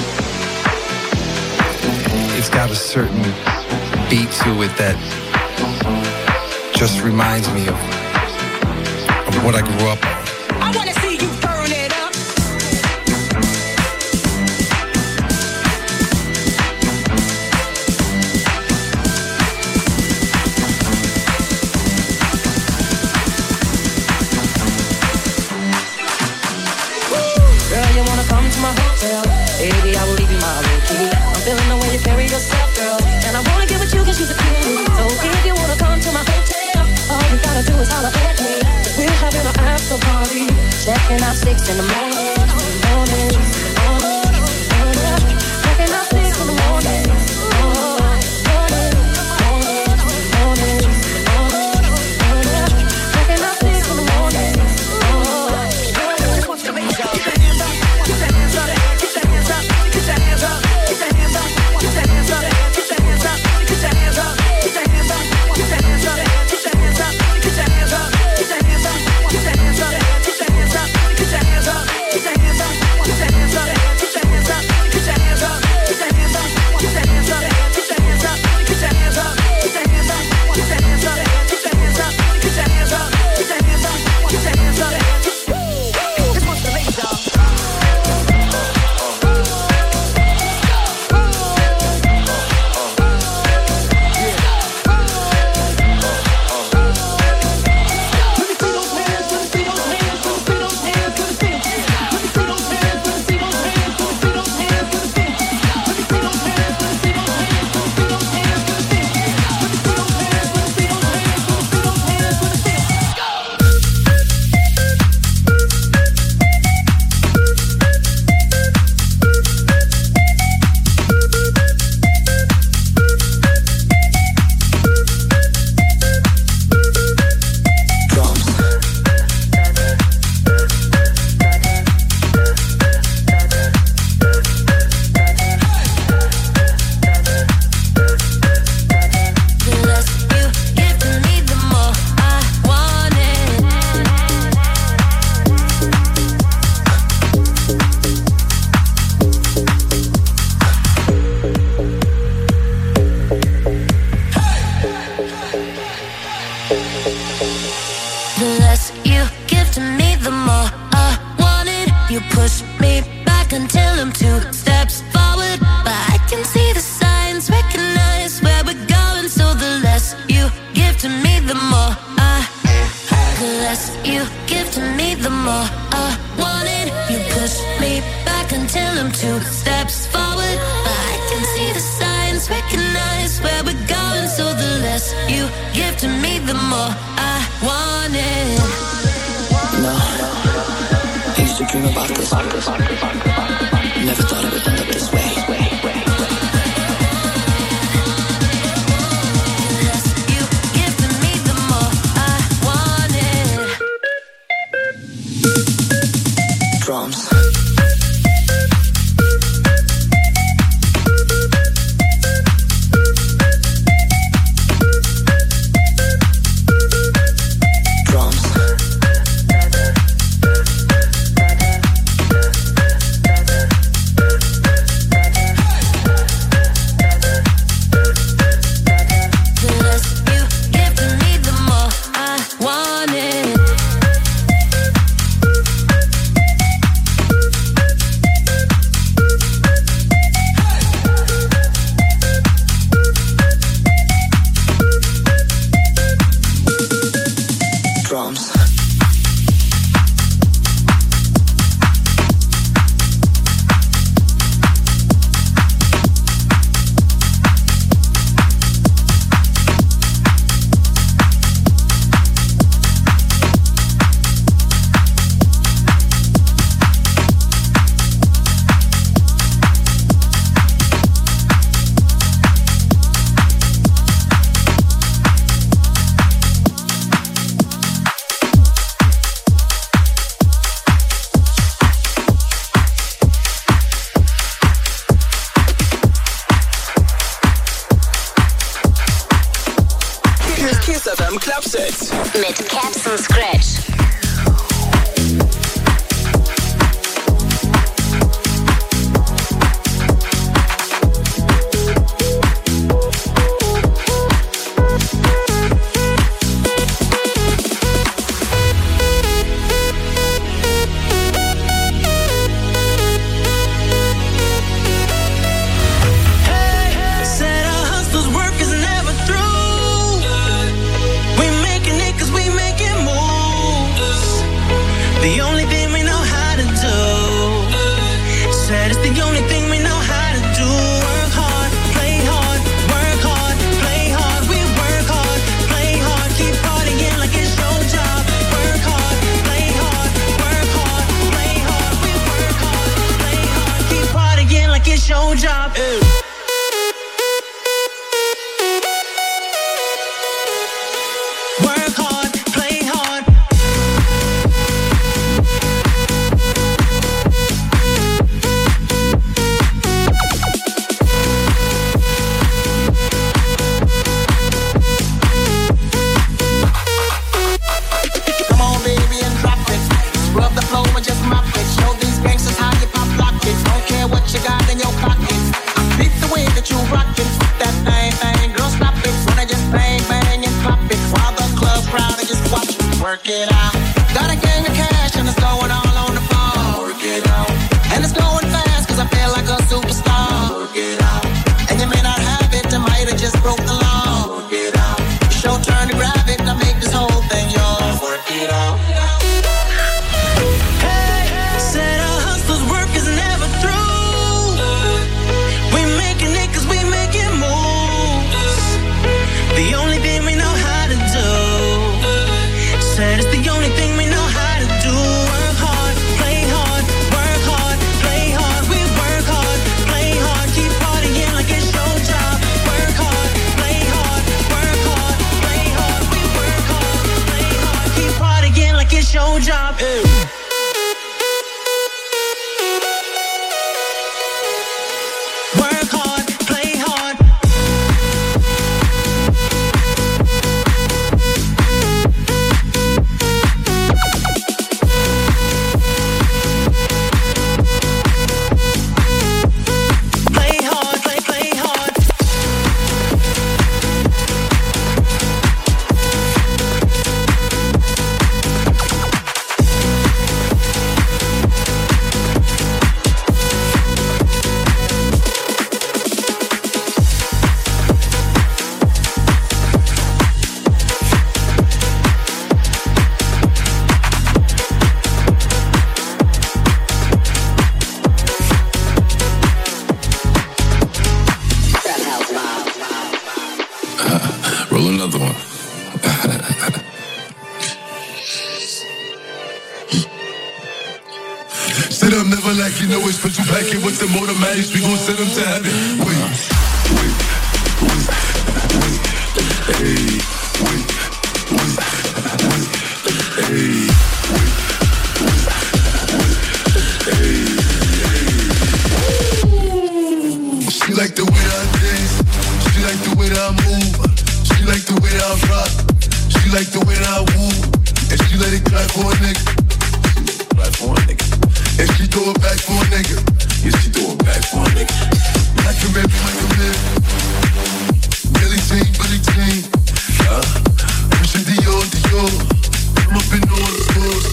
It's got a certain beat to it that just reminds me of what I grew up on. I wanna see you burn it up. Girl, you wanna come to my hotel? Baby, I will leave you my room key. I'm feeling the way you carry yourself, girl, and I wanna get with you 'cause you're a cutie. So if you wanna come to my hotel, all you gotta do is holler at me. We're having an after party, checking out 6 in the morning. Checking out 6 in the morning. Get your hands up. give to me, the more I want it. No, I used to dream about this. Never thought it would end up this way. Drums. Mit Caps und Scratch. Your job. Work hard, play hard. Come on, baby, and drop it. Scrub the floor and just mop it. Show these gangsters how you pop lock it. Don't care what you got in your pockets. I beat the way that you rockin'. That thing, girl, stop it. Wanna just bang, bang, and pop it. While the club crowd and just watch it. Work it out. Got a gang of cash and it's going all on the phone. Work it out. And it's going fast cause I feel like a superstar. Work it out. And you may not have it, I might have just broke the law. Work it out. It's your turn to grab it, I make this whole thing yours. Work it out. Said a hustler's work is never through. We making it cause we making moves. The only thing we know how to do. Said it's the only thing we know how to do. Work hard, play hard, work hard, play hard. We work hard, play hard, keep partying like it's your job. Work hard, play hard, work hard, play hard. We work hard, play hard, keep partying like it's your job. Work hard, play hard. Play hard, play hard. Roll another one. Sit up, never like you know it's put you back in with the automatics. We gon' send them to heaven. Wait. Hey, wait. Hey. She like the way that I dance. She like the way that I move. She like the way that I rock. She like the way that I woo. And she let it clap for a nigga. Clap for a nigga. And she throw it back for a nigga. Yeah, she throw it back for a nigga. Like a man, like a man. Billy Jean. Push it Dior. I'm up in all the stores.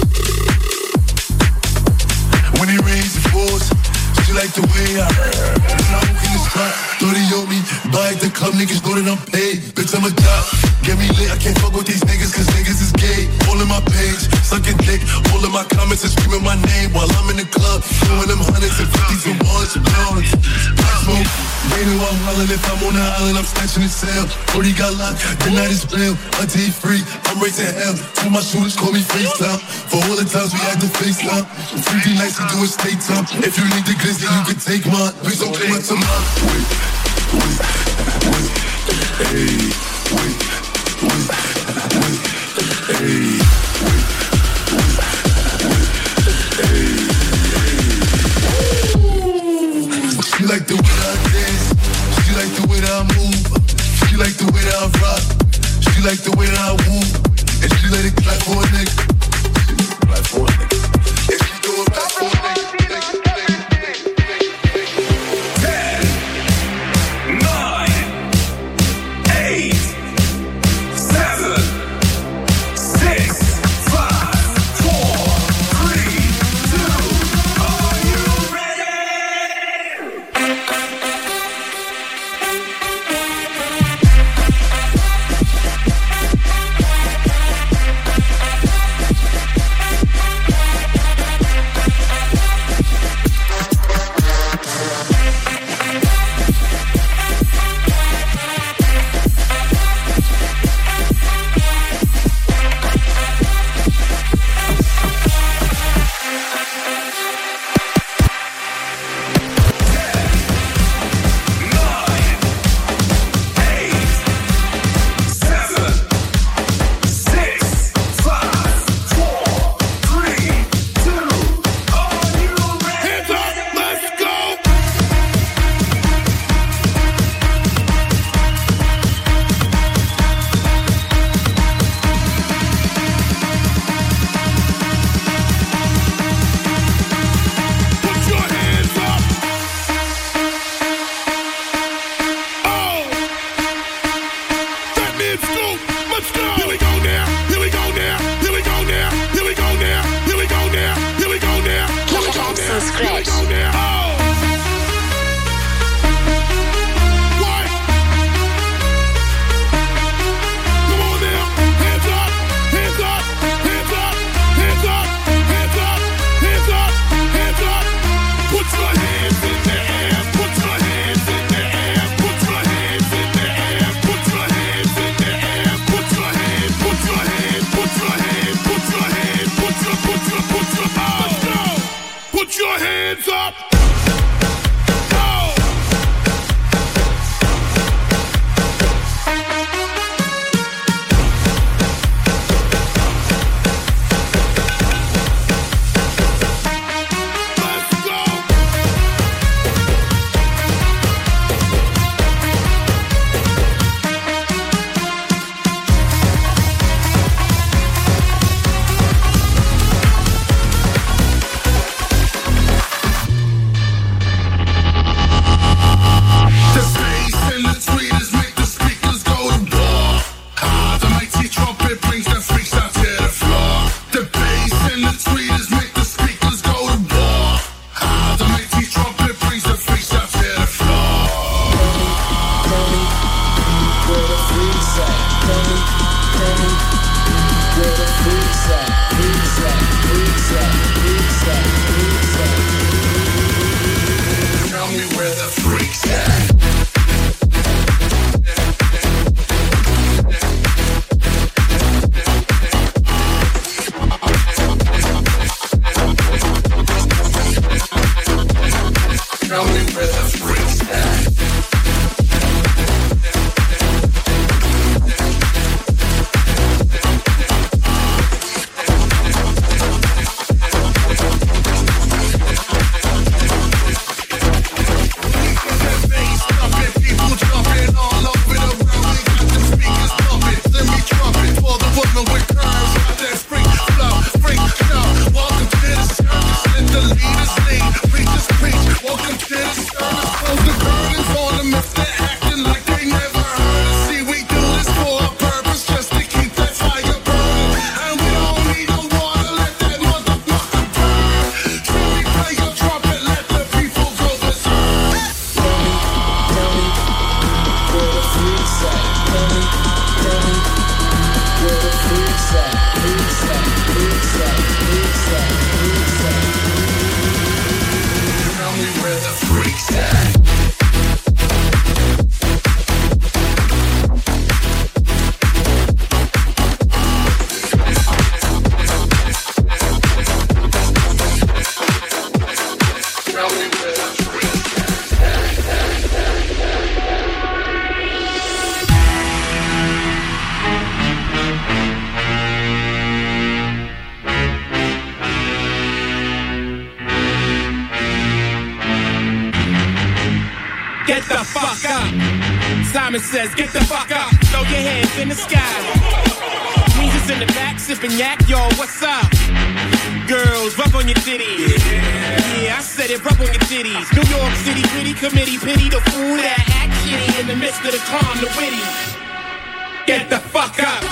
When it rains, it pours. She like the way I when I'm in the spot, 30 on me, buy the club, niggas know that I'm paid. Bitch, I'm a top, get me lit, I can't fuck with these niggas, cause niggas is gay. All in my page, sucking dick, all in my comments and screaming my name while I'm in the club, throwing them hundreds and fifties and ones and pounds. I smoke, they know I'm hollering if I'm on the island, I'm snatching his cell. 40 got locked, the night is bail, until he free, I'm raising hell. Two of my shooters call me FaceTime, for all the times we had to FaceTime. 3D nights to do a state time, if you need the glizzy, you can take mine. Please don't come up to mine. Wait. Hey, wait. Hey. She like the way that I dance. She like the way that I move. She like the way that I rock. She like the way that I woo. And she let it clap for a nigga. Clap for a nigga. And she throw it back for a nigga. 10, 9, 8, 7, 6, 5, 4, 3, 2. Are you ready? Put your hands up. the fuck up. Simon says, get the fuck up. Throw your hands in the sky. Weezer's in the back, sipping yak, yo, what's up? Girls, rub on your titties. Yeah, I said it, rub on your titties. New York City, gritty committee, pity the fool that act shitty in the midst of the calm, the witty. Get the fuck up.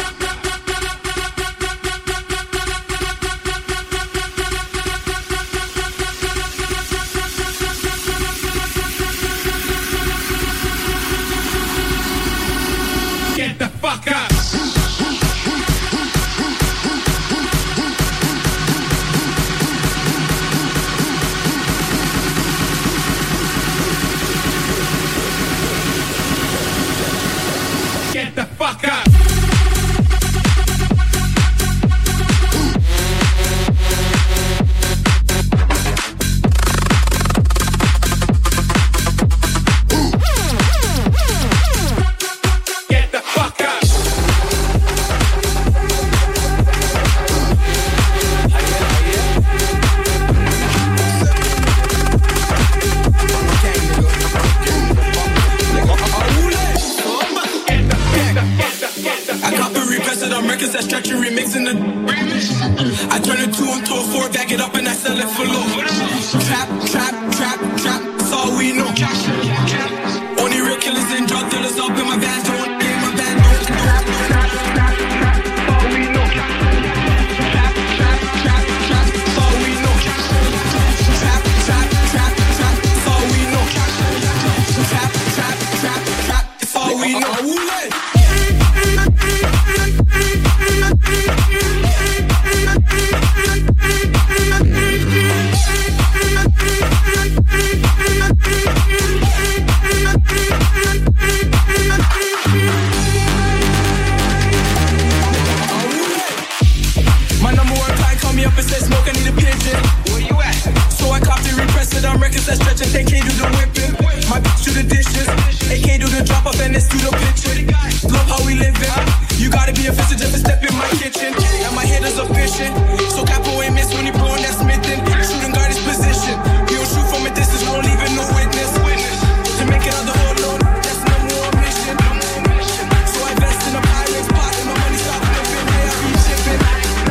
Get the fuck up. Get the fuck up. That stretch and remixing the I turn a 2 into a 4, back it up and I sell it for low. Trap, trap, trap, trap, that's all we know. Only real killers and drug dealers up in my band, don't get my band. All we know. Trap, trap, trap, trap, that's all we know. Trap, trap, trap, trap, that's all we know. Trap, trap, trap, trap, that's all we know. My number one client call me up and said, "Smoke, I need a pigeon." Where you at? So I copy, repress it on records that stretch and they can't do the whipping. My bitch do the dishes, they can't do the drop off and let's do the pitching. Love how we live it. You gotta be official just to step in my kitchen. And my hitters are fishing, so Capo ain't miss when he blowing that smithing. Shooting guard his position. We don't shoot from a distance, we don't leave it no witness. To make it out the whole load, that's number one mission. So I invest in a pirate's pot and my money stops up in there, I be shipping.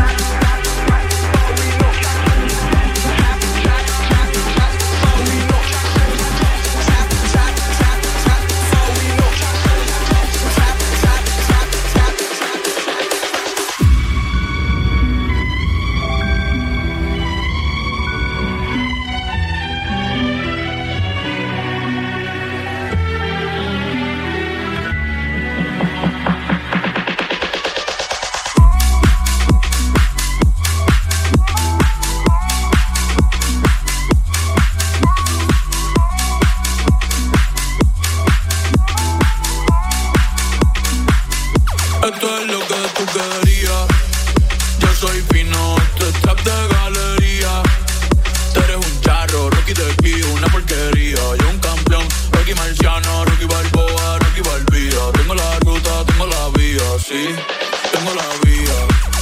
Esto es lo que tú querías. Yo soy fino, este es trap de galería. Tú eres un charro, Rocky de aquí, una porquería. Yo un campeón, Rocky Marciano, Rocky Balboa, Rocky Balbía. Tengo la ruta, tengo la vía, sí, tengo la vía.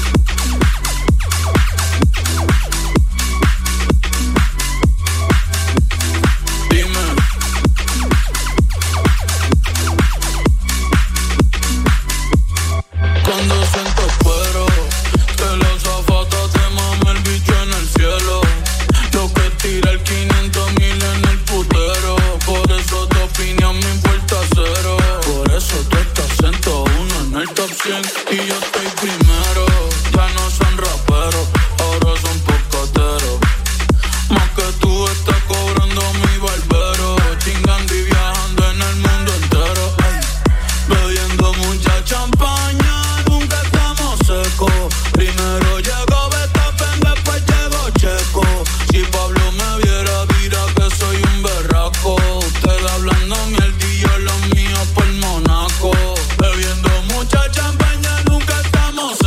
Cuando siento cuero, que los zapatos te mame el bicho en el cielo. Lo que tira el 500,000 en el putero. Por eso tu opinión me importa cero. Por eso tú estás 101 en el top 100 y yo estoy primero. Ya no son raperos, ahora son pocateros. Más que tú estás cobrando mi barbero. Chingando y viajando en el mundo entero. Bebiendo mucha champaña. Primero llegó Verstappen, después llegó Checo. Si Pablo me viera, dirá que soy un berraco. Ustedes hablando miel y yo los míos por Monaco. Bebiendo mucha champaña, nunca estamos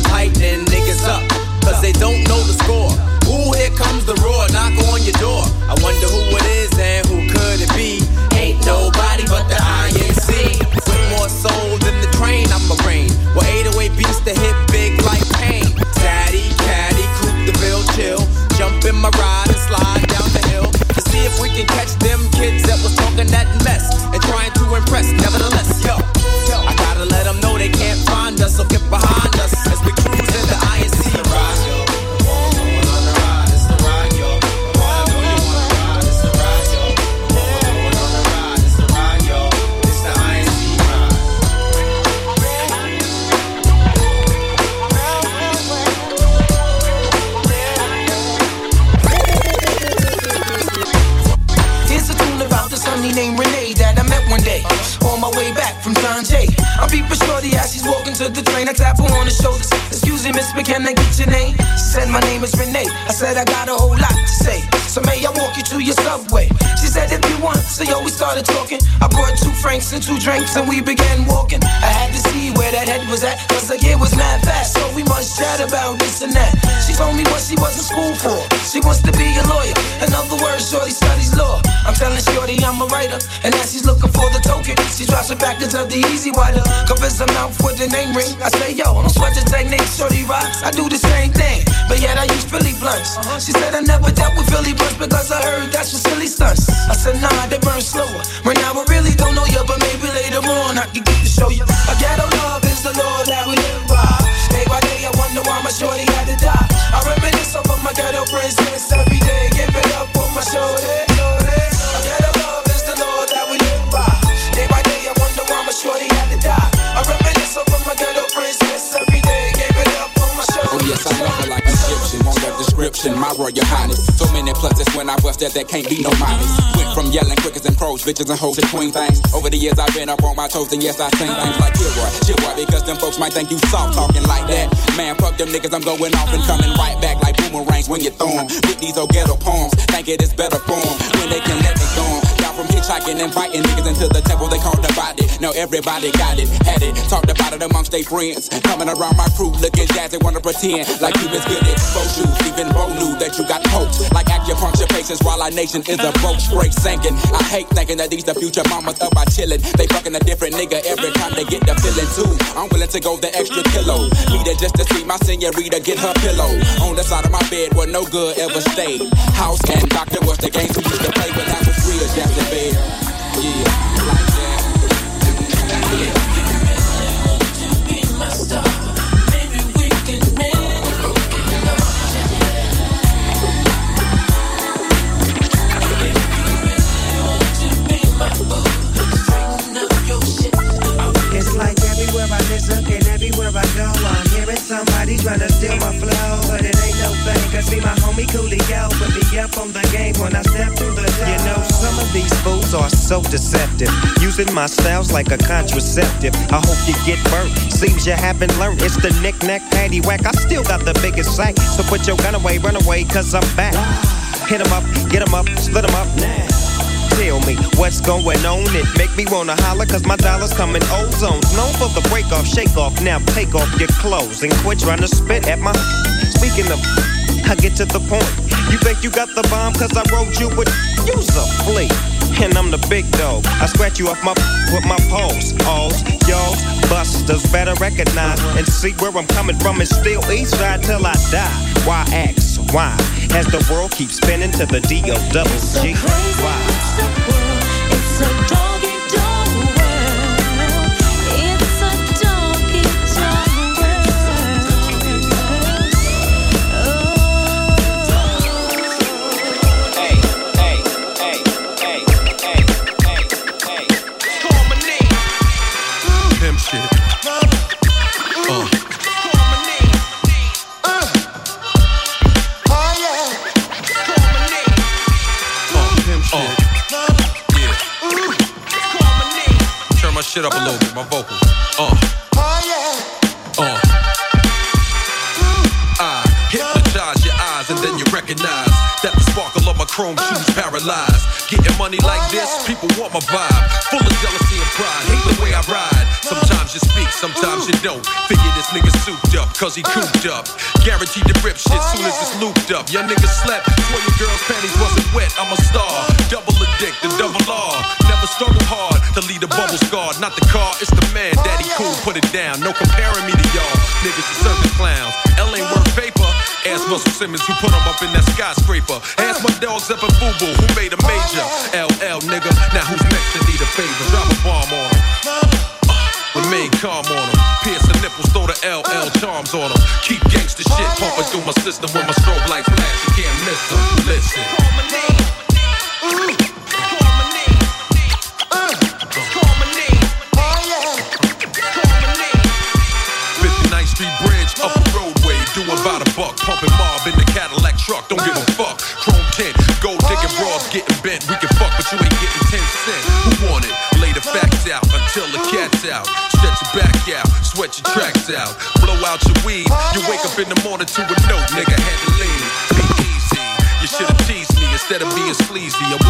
I'm tightening niggas up, cause they don't know the score. Ooh, here comes the roar, knock on your door. I wonder who it is and who could it be? Ain't nobody but the INC. With more soul than the train, I'm a rain. With 808 beats that hit big like pain. Daddy, caddy, coupe the bill, chill. Jump in my ride and slide down the hill to see if we can catch them kids that was talking that mess and trying to impress. Nevertheless, yo, I gotta let them know they can't find us, so get behind us as we cruise in the INC ride. Named Renee that I met one day on my way back from John Jay. I'm peeping shorty as she's walking to the train. I tap her on the shoulders. Excuse me, miss, but can I get your name? She said my name is Renee. I said I got a whole lot to say. So may I walk you to your subway? She said if you want. So yo, we started talking. I brought 2 francs and 2 drinks and we began walking. I had to see where that head was at, cause the year was mad fast. So we must chat about this and that. She told me what she was in school for. She wants to be a lawyer. In other words, shorty studies law. I'm telling shorty I'm a writer, and as she's looking for the token, she drops it back into the easy wider. Covers her mouth with the name ring. I say, yo, don't sweat the technique, shorty rocks. I do the same thing, but yet I use Philly blunts. She said I never dealt with Philly blunts because I heard that's for silly stunts. I said, nah, they burn slower. Right now I really don't know you, but maybe later on I can get to show you. A ghetto love is the law that we live by. Day by day I wonder why my shorty had to die. I reminisce over my ghetto princess every day. Give it up on my shoulder. Shorty had to die. I reminisce over my ghetto princess every day. Gave it up on my shoulder. Oh yes, I love her like Egyptian. Want that description, my royal highness. So many pluses when I bust that can't be no minus. Went from yelling quickers and pros, bitches and hoes to queen things. Over the years I've been up on my toes and yes I sing things like shit boy, because them folks might think you soft talking like that. Man, fuck them niggas, I'm going off and coming right back like boomerangs when you throw 'em. With these old ghetto poems, think it is better form when they can let me go on. From hitchhiking, inviting niggas into the temple they called the body. Now everybody got it, had it, talked about it amongst their friends. Coming around my crew, looking jazzy, wanna pretend like you was good at both shoes. Even Bo knew that you got poked like acupuncture patients while our nation is a broke straight sinking. I hate thinking that these the future mamas of our chillin'. They fucking a different nigga every time they get the feeling too. I'm willing to go the extra kilo. Need it just to see my senorita get her pillow on the side of my bed where no good ever stayed. House and doctor was the games we used to play when I was real jazzy. Yeah, like that. Yeah. Be my star. Maybe we can make it's like everywhere I listen and everywhere I go, I'm hearing somebody trying to steal my flow, but it ain't no thing. Cause see my homie Coolio put me up on the game when I step through the door. You know some of these fools are so deceptive, using my styles like a contraceptive. I hope you get burnt. Seems you haven't learned. It's the knick-knack, paddywhack. I still got the biggest sack, so put your gun away, run away, cause I'm back. Hit 'em up, get 'em up, split 'em up now. Tell me what's going on. It make me wanna holler cause my dollars come in ozones. Known for the break off, shake off. Now take off your clothes and quit trying to spit at my. Speaking of, I get to the point. You think you got the bomb cause I wrote you with. Use a flea. And I'm the big dog. I scratch you off my with my paws. Alls, y'all, busters better recognize and see where I'm coming from. It's still east side till I die. Why ask why? As the world keeps spinning to the D-O-double-G. Why? It's a doggy dog world. It's a doggy dog world. Hey, hey, hey, hey, hey, hey, hey. Call my name. Pimp shit. Shit up a little bit, my vocal. I hypnotize your eyes and then you recognize that the sparkle of my chrome shoes paralyzed. Getting money like this, people want my vibe. Full of jealousy and pride, hate the way I ride. Sometimes Sometimes you speak, sometimes you don't. Figure this nigga souped up, cause he cooped up. Guaranteed to rip shit soon as it's looped up. Young niggas slept, swore your girl's panties wasn't wet. I'm a star, double addicted, double R. Never struggle hard to lead a bubble scar. Not the car, it's the man. Daddy cool, put it down. No comparing me to y'all. Niggas are circus clowns. L ain't worth paper. Ask Russell Simmons who put him up in that skyscraper. Ask my dogs up at Boo Boo who made a major. LL nigga, now who's next to need a favor? Drop a bomb on him. Remain calm on him. Pierce the nipples, throw the LL charms on him. Keep gangsta shit pumping through my system when my strobe lights flash. You can't miss them. Listen. Call my name. Call my name. Call my name. Call my name. 59th Street Bridge, upper roadway. Doing about $1, pumping mob in the Cadillac truck. Don't give a fuck. Chrome tint, gold digging bras getting bent. We can fuck, but you ain't getting 10 cents. Who want it? Lay the facts out until the cat's out. Stretch your back out, sweat your tracks out. Blow out your weed. You wake up in the morning to a note, nigga had to leave. Be easy. You should've teased me instead of being sleazy.